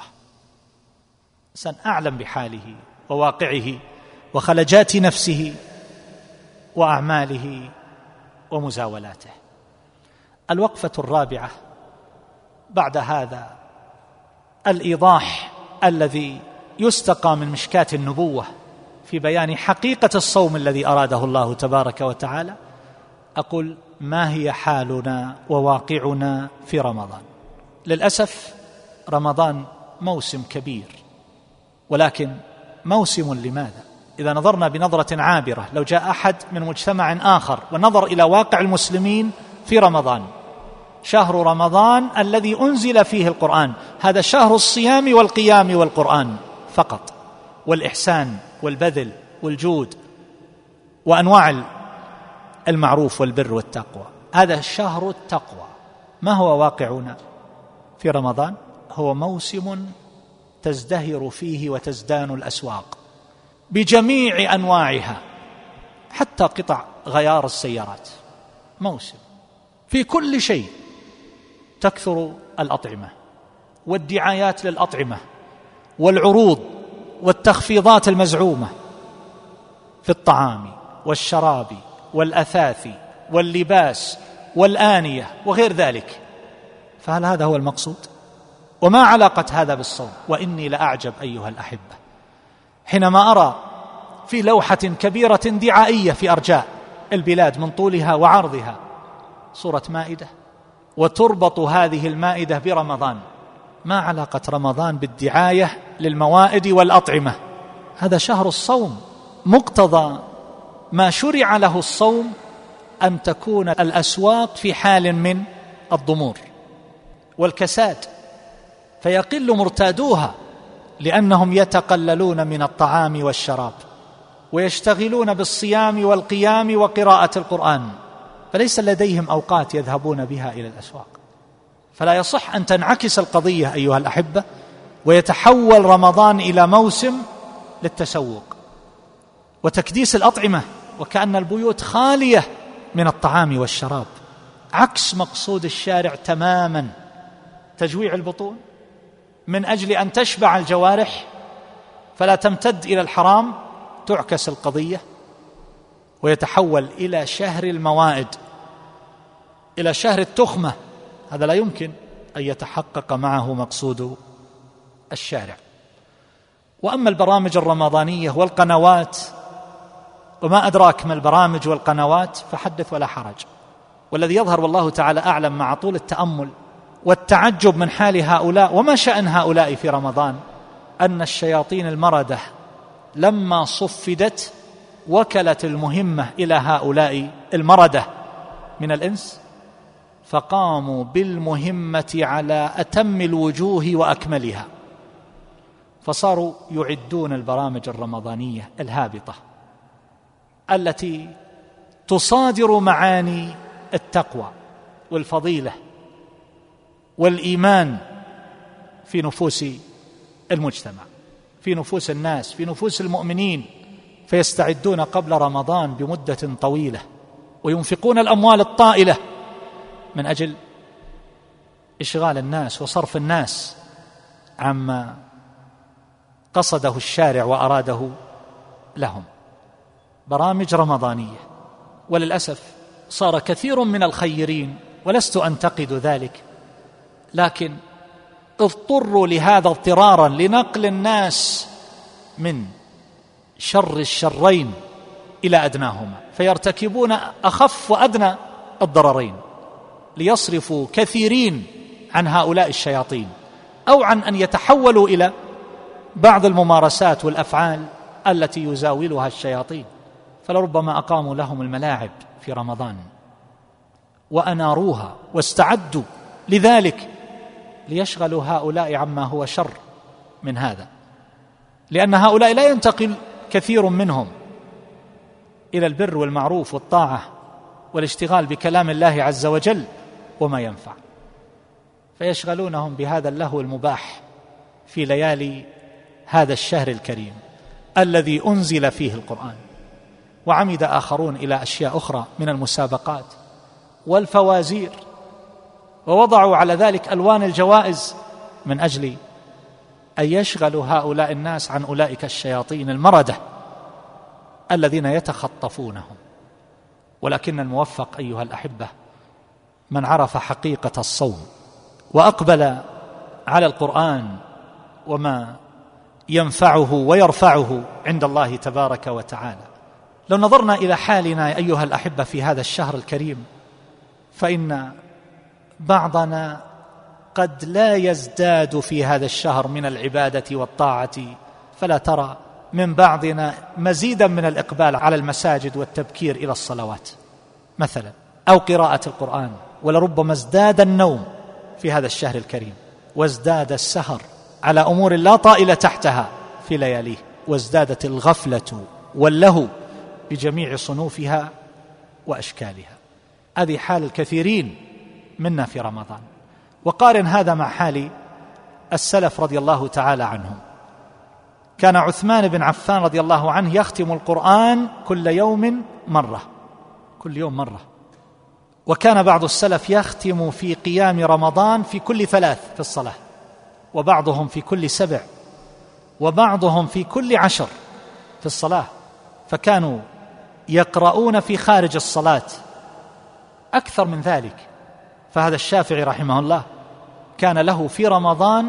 الإنسان أعلم بحاله وواقعه وخلجات نفسه، وأعماله ومزاولاته. الوقفة الرابعة بعد هذا الإيضاح الذي يستقى من مشكاة النبوة في بيان حقيقة الصوم الذي أراده الله تبارك وتعالى، أقول ما هي حالنا وواقعنا في رمضان. للأسف رمضان موسم كبير، ولكن موسم لماذا؟ إذا نظرنا بنظرة عابرة، لو جاء أحد من مجتمع آخر ونظر إلى واقع المسلمين في رمضان، شهر رمضان الذي أنزل فيه القرآن، هذا شهر الصيام والقيام والقرآن فقط، والإحسان والبذل والجود وأنواع المعروف والبر والتقوى، هذا شهر التقوى. ما هو واقعنا في رمضان؟ هو موسم تزدهر فيه وتزدان الأسواق بجميع أنواعها، حتى قطع غيار السيارات، موسم في كل شيء تكثر الأطعمة والدعايات للأطعمة والعروض والتخفيضات المزعومة في الطعام والشراب والأثاث واللباس والآنية وغير ذلك. فهل هذا هو المقصود؟ وما علاقة هذا بالصوم؟ وإني لأعجب أيها الأحبة حينما أرى في لوحة كبيرة دعائية في أرجاء البلاد من طولها وعرضها صورة مائدة، وتربط هذه المائدة برمضان. ما علاقة رمضان بالدعاية للموائد والأطعمة؟ هذا شهر الصوم، مقتضى ما شرع له الصوم أن تكون الأسواق في حال من الضمور والكساد، فيقل مرتادوها لأنهم يتقللون من الطعام والشراب ويشتغلون بالصيام والقيام وقراءة القرآن، فليس لديهم أوقات يذهبون بها إلى الأسواق. فلا يصح أن تنعكس القضية أيها الأحبة ويتحول رمضان إلى موسم للتسوق وتكديس الأطعمة، وكأن البيوت خالية من الطعام والشراب، عكس مقصود الشارع تماما، تجويع البطون من أجل أن تشبع الجوارح فلا تمتد إلى الحرام. تعكس القضية ويتحول إلى شهر الموائد، إلى شهر التخمة. هذا لا يمكن أن يتحقق معه مقصود الشارع. وأما البرامج الرمضانية والقنوات وما أدراك ما البرامج والقنوات فحدث ولا حرج. والذي يظهر والله تعالى أعلم مع طول التأمل والتعجب من حال هؤلاء وما شأن هؤلاء في رمضان، أن الشياطين المردة لما صفدت وكلت المهمة إلى هؤلاء المردة من الإنس، فقاموا بالمهمة على أتم الوجوه وأكملها، فصاروا يعدون البرامج الرمضانية الهابطة التي تصادر معاني التقوى والفضيلة والإيمان في نفوس المجتمع، في نفوس الناس، في نفوس المؤمنين، فيستعدون قبل رمضان بمدة طويلة وينفقون الأموال الطائلة من أجل إشغال الناس وصرف الناس عما قصده الشارع وأراده لهم. برامج رمضانية، وللأسف صار كثير من الخيرين، ولست أنتقد ذلك، لكن اضطروا لهذا اضطرارا لنقل الناس من شر الشرين إلى أدناهما، فيرتكبون أخف وأدنى الضررين ليصرفوا كثيرين عن هؤلاء الشياطين، أو عن أن يتحولوا إلى بعض الممارسات والأفعال التي يزاولها الشياطين. فلربما أقاموا لهم الملاعب في رمضان وأناروها واستعدوا لذلك ليشغلوا هؤلاء عما هو شر من هذا، لأن هؤلاء لا ينتقل كثير منهم إلى البر والمعروف والطاعة والاشتغال بكلام الله عز وجل وما ينفع، فيشغلونهم بهذا اللهو المباح في ليالي هذا الشهر الكريم الذي أنزل فيه القرآن. وعمد آخرون إلى أشياء أخرى من المسابقات والفوازير، ووضعوا على ذلك ألوان الجوائز من أجل أن يشغلوا هؤلاء الناس عن أولئك الشياطين المردة الذين يتخطفونهم ولكن الموفق أيها الأحبة من عرف حقيقة الصوم وأقبل على القرآن وما ينفعه ويرفعه عند الله تبارك وتعالى. لو نظرنا إلى حالنا أيها الأحبة في هذا الشهر الكريم، فإن بعضنا قد لا يزداد في هذا الشهر من العبادة والطاعة، فلا ترى من بعضنا مزيدا من الإقبال على المساجد والتبكير إلى الصلوات مثلا، أو قراءة القرآن، ولربما ازداد النوم في هذا الشهر الكريم، وازداد السهر على أمور لا طائل تحتها في لياليه، وازدادت الغفلة واللهو بجميع صنوفها وأشكالها. هذه حال الكثيرين منا في رمضان. وقارن هذا مع حال السلف رضي الله تعالى عنهم. كان عثمان بن عفان رضي الله عنه يختم القرآن كل يوم مرة، كل يوم مرة. وكان بعض السلف يختم في قيام رمضان في كل 3 في الصلاة، وبعضهم في كل 7، وبعضهم في كل 10 في الصلاة. فكانوا يقرؤون في خارج الصلاة أكثر من ذلك. فهذا الشافعي رحمه الله كان له في رمضان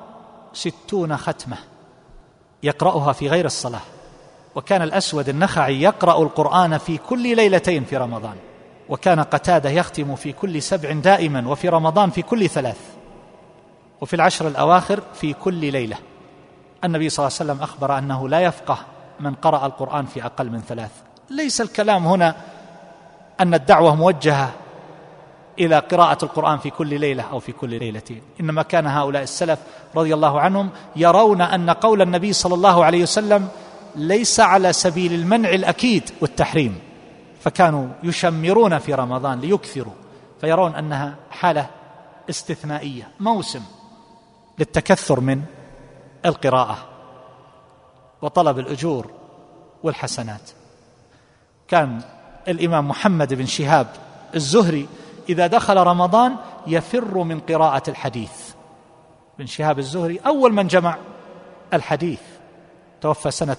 60 ختمة يقرأها في غير الصلاة. وكان الأسود النخعي يقرأ القرآن في كل ليلتين في رمضان. وكان قتادة يختم في كل 7 دائما، وفي رمضان في كل 3، وفي العشر الأواخر في كل ليلة. النبي صلى الله عليه وسلم أخبر أنه لا يفقه من قرأ القرآن في أقل من 3. ليس الكلام هنا أن الدعوة موجهة إلى قراءة القرآن في كل ليلة أو في كل ليلتين، إنما كان هؤلاء السلف رضي الله عنهم يرون أن قول النبي صلى الله عليه وسلم ليس على سبيل المنع الأكيد والتحريم، فكانوا يشمرون في رمضان ليكثروا، فيرون أنها حالة استثنائية، موسم للتكثر من القراءة وطلب الأجور والحسنات. كان الإمام محمد بن شهاب الزهري إذا دخل رمضان يفر من قراءة الحديث. بن شهاب الزهري أول من جمع الحديث، توفى سنة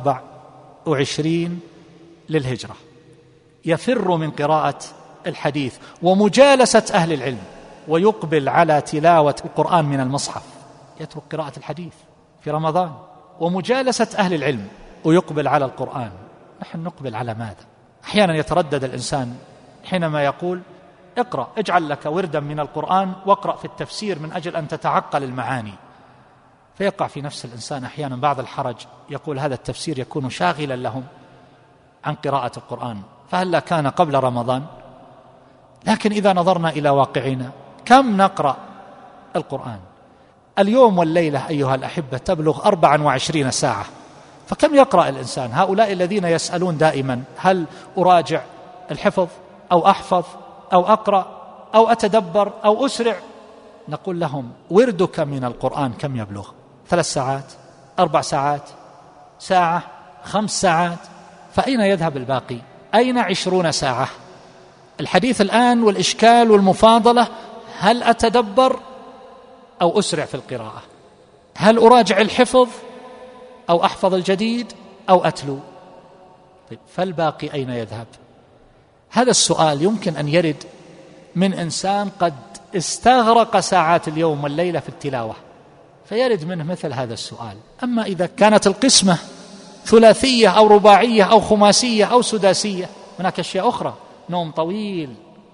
124 للهجرة. يفر من قراءة الحديث ومجالسة أهل العلم، ويقبل على تلاوة القرآن من المصحف، يترك قراءة الحديث في رمضان، ومجالسة أهل العلم، ويقبل على القرآن. نحن نقبل على ماذا؟ أحيانا يتردد الإنسان حينما يقول اقرأ، اجعل لك وردا من القرآن واقرأ في التفسير من أجل أن تتعقل المعاني، فيقع في نفس الإنسان أحيانا بعض الحرج، يقول هذا التفسير يكون شاغلا لهم عن قراءة القرآن، فهلا كان قبل رمضان؟ لكن إذا نظرنا إلى واقعنا كم نقرأ القرآن؟ اليوم والليلة أيها الأحبة تبلغ 24 ساعة، فكم يقرأ الإنسان؟ هؤلاء الذين يسألون دائما هل أراجع الحفظ أو أحفظ أو أقرأ أو أتدبر أو أسرع، نقول لهم وردك من القرآن كم يبلغ؟ 3 ساعات، 4 ساعات، ساعة، 5 ساعات، فأين يذهب الباقي؟ أين 20 ساعة؟ الحديث الآن والإشكال والمفاضلة، هل أتدبر أو أسرع في القراءة؟ هل أراجع الحفظ أو أحفظ الجديد أو أتلو؟ طيب فالباقي أين يذهب؟ هذا السؤال يمكن أن يرد من إنسان قد استغرق ساعات اليوم والليلة في التلاوة، فيرد منه مثل هذا السؤال. أما إذا كانت القسمة ثلاثية أو رباعية أو خماسية أو سداسية، هناك أشياء أخرى، نوم طويل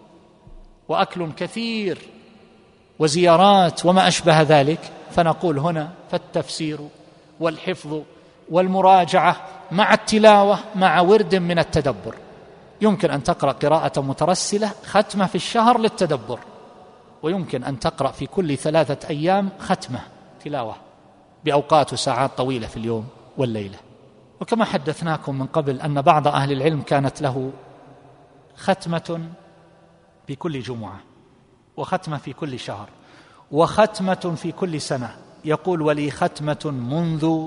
وأكل كثير وزيارات وما أشبه ذلك، فنقول هنا فالتفسير والحفظ والمراجعة مع التلاوة مع ورد من التدبر. يمكن أن تقرأ قراءة مترسلة ختمة في الشهر للتدبر، ويمكن أن تقرأ في كل 3 أيام ختمة تلاوة بأوقات وساعات طويلة في اليوم والليلة. وكما حدثناكم من قبل أن بعض أهل العلم كانت له ختمة في كل جمعة، وختمة في كل شهر، وختمة في كل سنة. يقول ولي ختمة منذ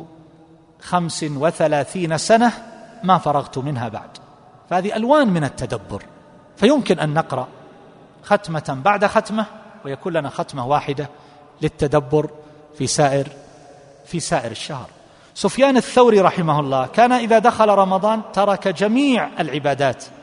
35 سنة ما فرغت منها بعد. فهذه ألوان من التدبر، فيمكن أن نقرأ ختمة بعد ختمة، ويكون لنا ختمة واحدة للتدبر في سائر الشهر. سفيان الثوري رحمه الله كان إذا دخل رمضان ترك جميع العبادات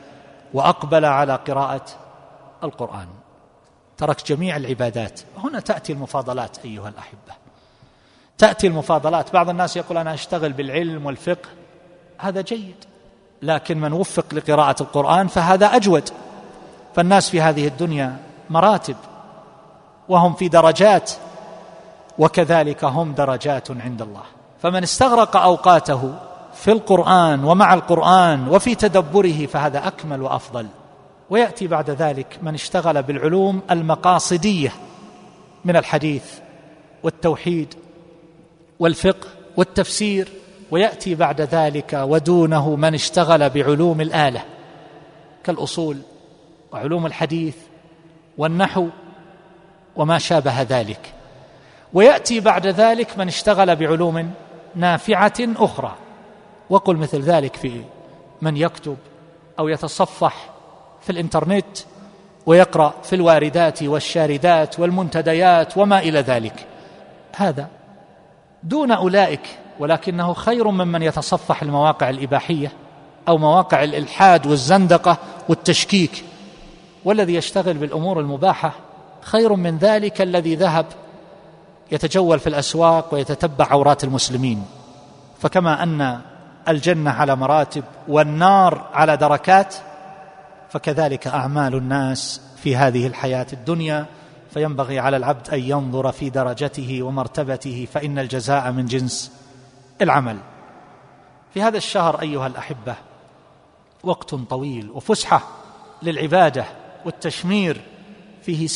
وأقبل على قراءة القرآن، ترك جميع العبادات. هنا تأتي المفاضلات أيها الأحبة، تأتي المفاضلات. بعض الناس يقول أنا أشتغل بالعلم والفقه، هذا جيد، لكن من وفق لقراءة القرآن فهذا أجود. فالناس في هذه الدنيا مراتب وهم في درجات، وكذلك هم درجات عند الله. فمن استغرق أوقاته في القرآن ومع القرآن وفي تدبره فهذا أكمل وأفضل. ويأتي بعد ذلك من اشتغل بالعلوم المقاصدية من الحديث والتوحيد والفقه والتفسير، ويأتي بعد ذلك ودونه من اشتغل بعلوم الآلة كالأصول وعلوم الحديث والنحو وما شابه ذلك. ويأتي بعد ذلك من اشتغل بعلوم نافعة أخرى، وقل مثل ذلك في من يكتب أو يتصفح في الإنترنت ويقرأ في الواردات والشاردات والمنتديات وما إلى ذلك، هذا دون أولئك، ولكنه خير ممن يتصفح المواقع الإباحية أو مواقع الإلحاد والزندقة والتشكيك. والذي يشتغل بالأمور المباحة خير من ذلك الذي ذهب يتجول في الأسواق ويتتبع عورات المسلمين. فكما أن الجنة على مراتب والنار على دركات، فكذلك أعمال الناس في هذه الحياة الدنيا، فينبغي على العبد أن ينظر في درجته ومرتبته، فإن الجزاء من جنس العمل. في هذا الشهر أيها الأحبة وقت طويل وفسحة للعبادة والتشمير، فيه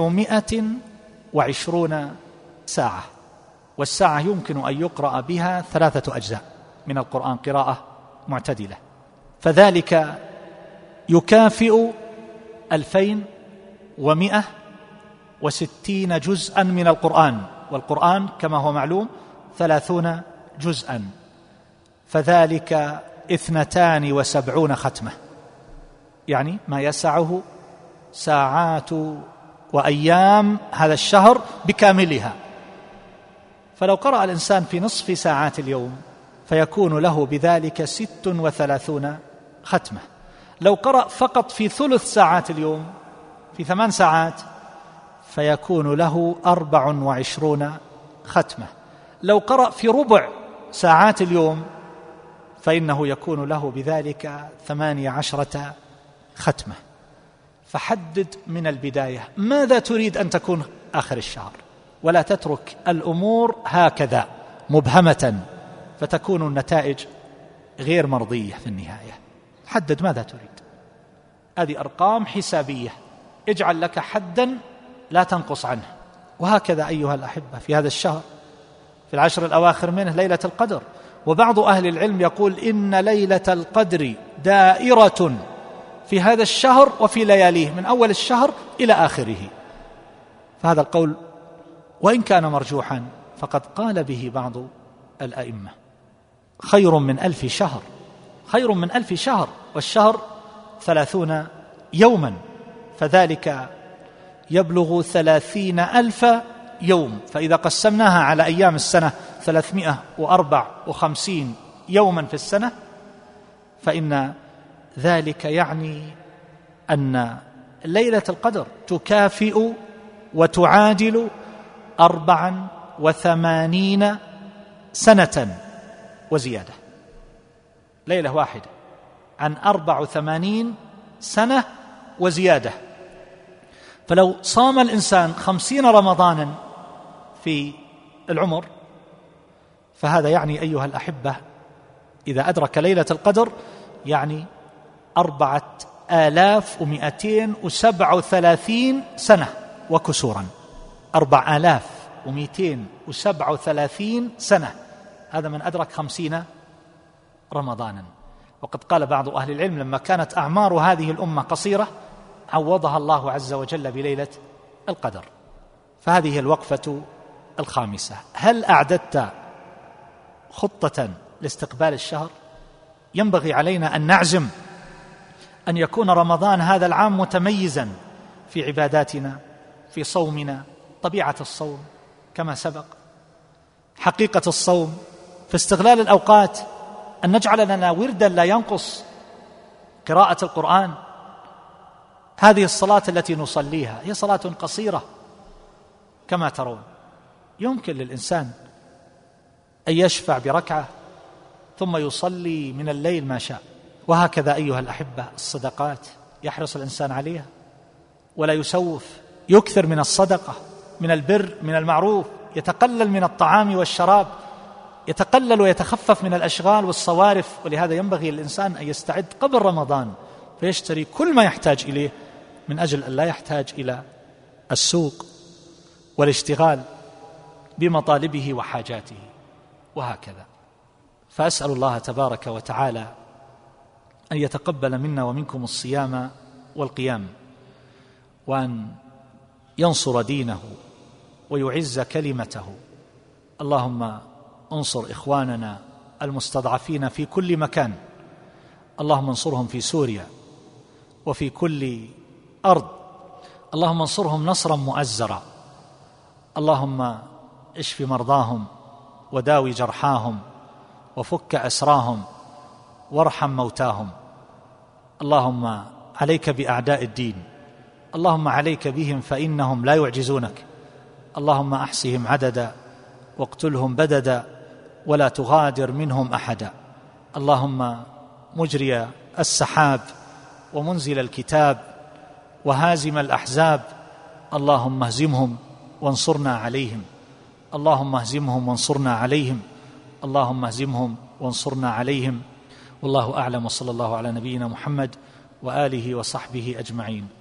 720 ساعة، والساعة يمكن أن يقرأ بها 3 أجزاء من القرآن قراءة معتدلة، فذلك يكافئ 2160 جزءا من القرآن، والقرآن كما هو معلوم 30 جزءا، فذلك 72 ختمة، يعني ما يسعه ساعات وأيام هذا الشهر بكاملها. فلو قرأ الإنسان في نصف ساعات اليوم فيكون له بذلك 36 ختمة. لو قرأ فقط في ثلث ساعات اليوم في 8 ساعات فيكون له 24 ختمة. لو قرأ في ربع ساعات اليوم فإنه يكون له بذلك 18 ختمة. فحدد من البداية ماذا تريد أن تكون آخر الشهر، ولا تترك الأمور هكذا مبهمة فتكون النتائج غير مرضية في النهاية. حدد ماذا تريد، هذه أرقام حسابية، اجعل لك حدا لا تنقص عنه. وهكذا أيها الأحبة في هذا الشهر في العشر الأواخر منه ليلة القدر، وبعض أهل العلم يقول إن ليلة القدر دائرة في هذا الشهر وفي لياليه من أول الشهر إلى آخره. فهذا القول وإن كان مرجوحا فقد قال به بعض الأئمة. خير من 1000 شهر، خير من 1000 شهر، والشهر 30 يوما، فذلك يبلغ 30,000 يوم. فإذا قسمناها على أيام السنة 354 يوما في السنة، فإن ذلك يعني أن ليلة القدر تكافئ وتعادل 84 سنة وزيادة. ليلة واحدة عن 84 سنة وزيادة. فلو صام الإنسان 50 رمضانا في العمر فهذا يعني أيها الأحبة إذا أدرك ليلة القدر يعني 4237 سنة وكسورا، 4237 سنة، هذا من أدرك 50 رمضانا. وقد قال بعض أهل العلم لما كانت أعمار هذه الأمة قصيرة عوضها الله عز وجل بليلة القدر. فهذه هي الوقفة الخامسة. هل أعددت خطة لاستقبال الشهر؟ ينبغي علينا أن نعزم أن يكون رمضان هذا العام متميزا في عباداتنا، في صومنا، طبيعة الصوم كما سبق، حقيقة الصوم، في استغلال الأوقات، أن نجعل لنا وردا لا ينقص قراءة القرآن هذه الصلاة التي نصليها هي صلاة قصيرة كما ترون، يمكن للإنسان أن يشفع بركعة ثم يصلي من الليل ما شاء. وهكذا أيها الأحبة الصدقات يحرص الإنسان عليها ولا يسوف، يكثر من الصدقة، من البر، من المعروف، يتقلل من الطعام والشراب، يتقلل ويتخفف من الأشغال والصوارف. ولهذا ينبغي للإنسان أن يستعد قبل رمضان فيشتري كل ما يحتاج إليه من أجل أن لا يحتاج إلى السوق والاشتغال بمطالبه وحاجاته. وهكذا فأسأل الله تبارك وتعالى أن يتقبل منا ومنكم الصيام والقيام، وأن ينصر دينه ويعز كلمته. اللهم انصر إخواننا المستضعفين في كل مكان، اللهم انصرهم في سوريا وفي كل أرض، اللهم انصرهم نصرا مؤزرا. اللهم اشف مرضاهم وداوي جرحاهم وفك أسراهم وارحم موتاهم. اللهم عليك بأعداء الدين، اللهم عليك بهم فإنهم لا يعجزونك. اللهم أحصهم عددا واقتلهم بددا ولا تغادر منهم أحدا. اللهم مجري السحاب ومنزل الكتاب وهازم الأحزاب، اللهم اهزمهم وانصرنا عليهم، اللهم اهزمهم وانصرنا عليهم، اللهم اهزمهم وانصرنا عليهم. والله أعلم، وصلى الله على نبينا محمد وآله وصحبه أجمعين.